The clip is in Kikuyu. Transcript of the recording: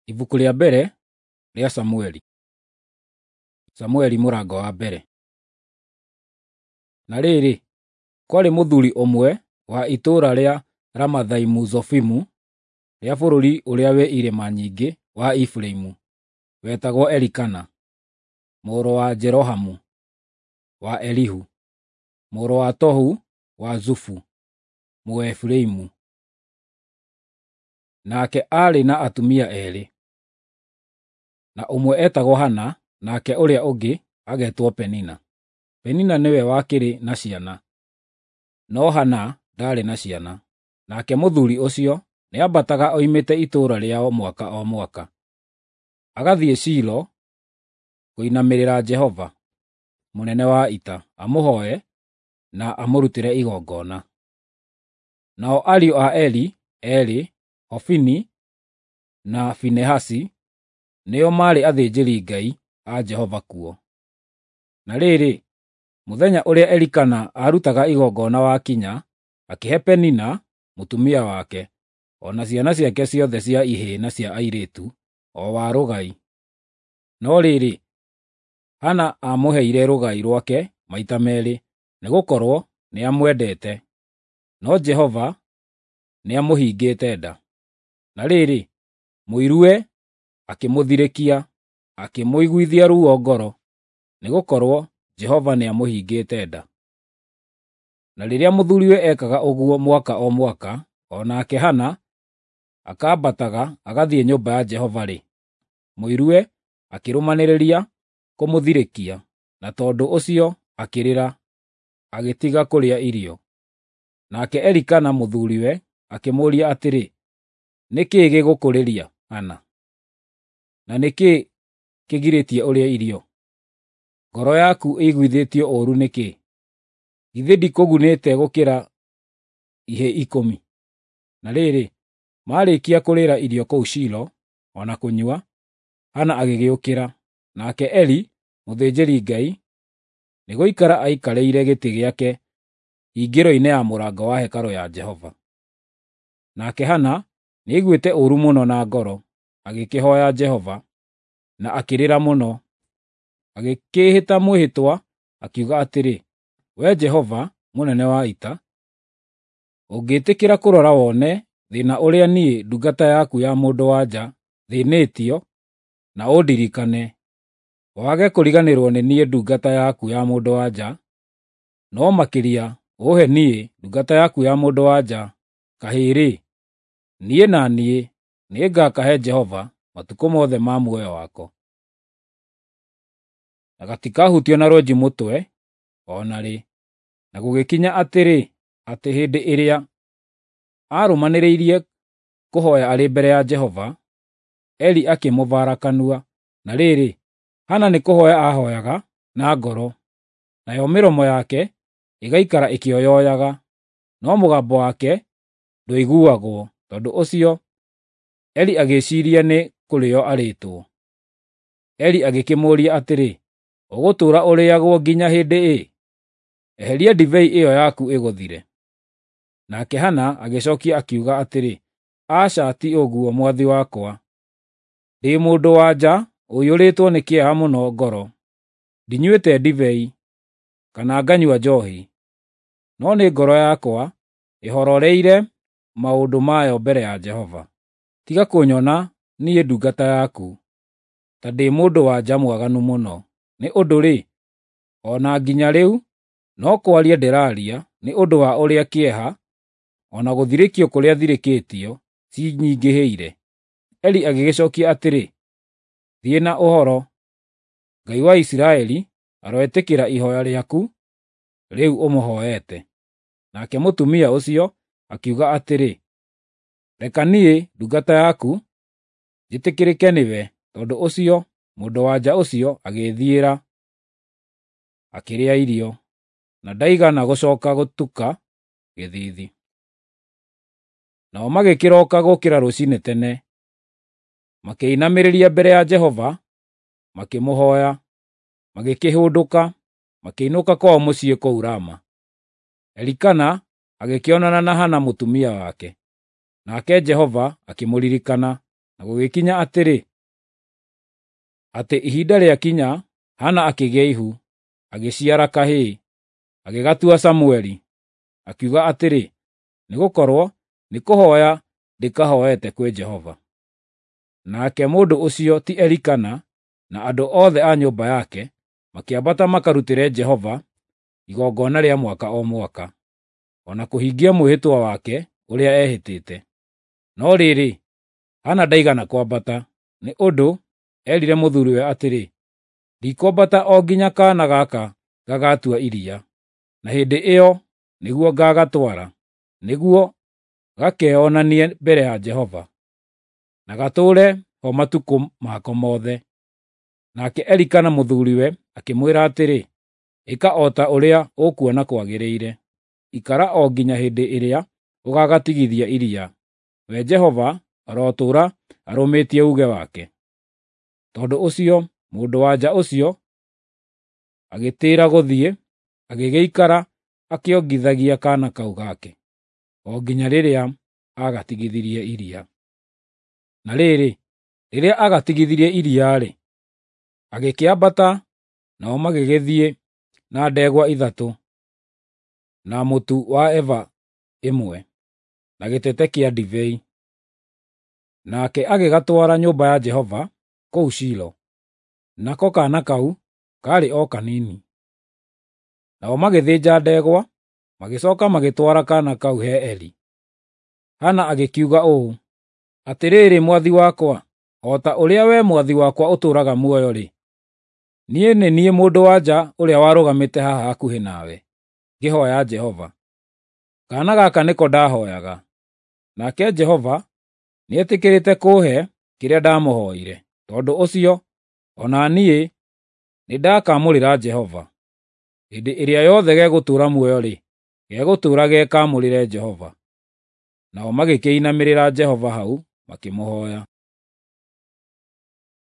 Ibuku rĩa mbere rĩa Samueli. Samueli mũrango wa mbere. Na rĩrĩ, kwarĩ mũthuri ũmwe wa itũũra rĩa Ramathaimu Zofimu rĩa bũrũri ũrĩa wĩ irĩma nyingĩ wa Ifiraimu, wetagwo Elikana, mũrũ wa Jerohamu, wa Elihu, mũrũ wa Tohu, wa Zufu, Mũefiraimu. Nake aarĩ na atumia eerĩ, na ũmwe etagwo Hana, nake ũrĩa ũngĩ agetwo Penina. Penina nĩwe wakĩrĩ na ciana, no Hana ndaarĩ na ciana. Nake mũthuri ũcio nĩambataga oimĩte itũũra rĩao mwaka o mwaka, agathiĩ Shilo kũinamĩrĩra Jehova, mũnene wa ita, amũhooe na amũrutĩre igongona. Nao ariũ a Eli eerĩ, Hofini na Finehasi, nĩo maarĩ athĩnjĩri-Ngai a Jehova kuo. Na rĩrĩ, mũthenya ũrĩa Elikana aarutaga igongona wakinya, akĩhe Penina, mũtumia wake, o na ciana ciake ciothe cia ihĩĩ na cia airĩtu, o wa rũgai. No rĩrĩ, Hana aamũheire rũgai rwake maita meerĩ, nĩgũkorwo nĩamwendete, no Jehova nĩamũhingĩte nda. Na rĩrĩ, mũiruwe akĩmũthirĩkia, akĩmũiguithia ruo ngoro, nĩgũkorwo Jehova nĩamũhingĩte nda. Na rĩrĩa mũthuuriwe ekaga ũguo mwaka o mwaka, o nake Hana akaambataga agathiĩ nyũmba ya Jehova-rĩ, mũiruwe akĩrũmanĩrĩria kũmũthirĩkia, na tondũ ũcio akĩrĩra, agĩtiga kũrĩa irio. Nake Elikana mũthuuriwe akĩmũũria atĩrĩ, nĩ kĩĩ gĩgũkũrĩria, Hana? Na nĩ kĩĩ kĩgirĩtie ũrĩe irio? Ngoro yaku ĩiguithĩtio ũũru nĩkĩ? Githĩ ndikũgunĩte gũkĩra ihĩ 10? Na rĩrĩ, maarĩkia kũrĩĩra irio kũu Shilo, o na kũnyua, Hana agĩgĩũkĩra, nake Eli, mũthĩnjĩri-Ngai, nĩgũikara aikarĩire gĩtĩ gĩake hingĩro-inĩ ya mũrango wa hekarũ ya Jehova. Nake Hana nĩaiguĩte ũũru mũno na ngoro, agĩkĩhooya Jehova, na akĩrĩra mũno, agĩkĩĩhĩta mwĩhĩtwa, akiuga atĩrĩ, Wee Jehova, mũnene wa ita, ũngĩĩtĩkĩra kũrora wone thĩĩna ũrĩa niĩ ndungata yaku ya mũndũ-wa-nja thĩĩnĩtio, na ũndirikane, wage kũriganĩrwo nĩ niĩ ndungata yaku ya mũndũ-wa-nja, no makĩria ũũhe niĩ ndungata yaku ya mũndũ-wa-nja kahĩĩ-rĩ, niĩ na niĩ nĩngakahe Jehova matukũ mothe ma muoyo wakwa, na gatikahutio na rwenji mũtwe o na rĩ. Na gũgĩkinya atĩ hĩndĩ ĩrĩa aarũmanĩrĩirie kũhooya arĩ mbere ya Jehova, Eli akĩmũvara kanua. Na rĩrĩ, Hana nĩ kũhooya ahooyaga na ngoro, nayo mĩromo yake ĩgaikara ĩkĩoyoyaga, no mũgambo wake ndũiguagwo. Tondũ ũcio, Eli agĩĩciiria nĩ kũrĩĩo arĩĩtwo. Eli agĩkĩmũũria atĩrĩ, ũgũtũũra ũrĩĩagwo nginya hĩndĩ ĩ? Eheria ndibei ĩyo yaku ĩgũthire. Nake Hana agĩcookia akiuga atĩrĩ, aca ti ũguo, mwathi wakwa. Ndĩ mũndũ-wa-nja ũiyũrĩtwo nĩ kĩeha mũno ngoro. Ndinyuĩte ndibei, kana nganyua njoohi, no nĩ ngoro yakwa ĩhororeire maũndũ mayo mbere ya Jehova. Tiga kũnyona niĩ ndungata yaku, ta ndĩ mũndũ-wa-nja mwaganu mũno. Nĩ ũndũ-rĩ, o na nginya rĩu, no kwaria ndĩraaria nĩ ũndũ wa ũrĩa kĩeha, o na gũthirĩkio kũrĩa thirĩkĩtio, cinyingĩhĩire. Eli agĩgĩcookia atĩrĩ, thiĩ na ũhoro, Ngai wa Isiraeli aroĩtĩkĩra ihooya rĩaku rĩu ũmũhooete. Nake mũtumia ũcio akiuga atĩrĩ, reka niĩ ndungata yaku njĩtĩkĩrĩke nĩwe. Tondũ ũcio mũndũ-wa-nja ũcio agĩĩthiĩra, akĩrĩa irio, na ndaigana gũcooka gũtuka gĩthiithi. Nao magĩkĩroka gũkĩra rũciinĩ tene, makĩinamĩrĩria mbere ya Jehova, makĩmũhooya, magĩkĩhũndũka, makĩinũka kwao mũciĩ kũu Rama. Elikana agĩkĩonana na Hana mũtumia wake, nake Jehova akĩmũririkana, Na gũgĩkinya atĩ ihinda rĩakinya, Hana akĩgĩa ihu, agĩciara kahĩĩ, agĩgatua Samũeli, akiuga atĩrĩ, nĩgũkorwo nĩ kũhooya ndĩkahoete kwĩ Jehova. Nake mũndũ ũcio ti Elikana na andũ othe a nyũmba yake makĩambata makarutĩre Jehova igongona rĩa mwaka o mwaka, o na kũhingia mwĩhĩtwa wake ũrĩa ehĩtĩte. No rĩrĩ, Hana ndaigana kwambata, nĩ ũndũ eerire mũthuuriwe atĩrĩ, ndikwambata o nginya kaana gaka gagatua iria, na hĩndĩ ĩyo nĩguo ngagatwara, nĩguo gakeyonanie mbere ya Jehova, na gatũũre ho matukũ mako mothe. Nake Elikana mũthuuriwe akĩmwĩra atĩrĩ, ĩka o ta ũrĩa ũkuona kwagĩrĩire, ikara o nginya hĩndĩ ĩrĩa ũgagatigithia iria, we Jehova arotũũra arũmĩtie uuge wake. Tondũ ũcio mũndũ-wa-nja ũcio agĩtĩĩra gũthiĩ, agĩgĩikara akĩongithagia kaana kau gake, o nginya rĩrĩa agatigithirie iria. Na rĩrĩ, rĩrĩa agatigithirie iria-rĩ, agĩkĩambata, nao magĩgĩthiĩ na ndegwa 3, na mũtu wa eba 1, na gĩtete kĩa ndibei. Nake agĩgatwara nyũmba ya Jehova kũu Shilo. Nako kaana kau kaarĩ o kanini. Nao magĩthĩnja ndegwa, magĩcooka magĩtwara kaana kau he Eli. Hana agĩkiuga ũũ, atĩrĩrĩ mwathi wakwa, o ta ũrĩa we mwathi wakwa ũtũũraga muoyo-rĩ, niĩ nĩ niĩ mũndũ-wa-nja ũrĩa warũgamĩte haha hakuhĩ nawe, ngĩhooya Jehova. Kaana gaka nĩko ndahooyaga, nake Jehova nĩetĩkĩrĩte kũũhe kĩrĩa ndamũhooire. Tondũ ũcio, o na niĩ nĩndakamũrĩra Jehova. Hĩndĩ ĩrĩa yothe gegũtũũra muoyo-rĩ, gegũtũũra gekamũrĩre Jehova. Nao magĩkĩinamĩrĩra Jehova hau, makĩmũhooya.